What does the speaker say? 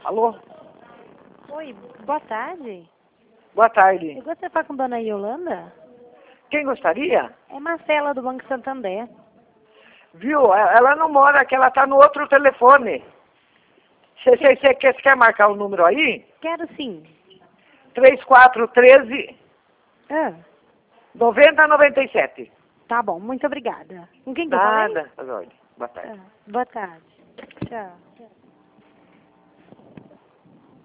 Alô? Oi, boa tarde. Boa tarde. Eu gostaria de falar com a dona Yolanda. Quem gostaria? É Marcela, do Banco Santander. Viu? Ela não mora aqui, ela tá no outro telefone. Você quer marcar o número aí? Quero sim. 3413 Ah, 9097. tá bom, muito obrigada. Com quem que eu falei? Nada. Boa tarde. Boa tarde. Tchau.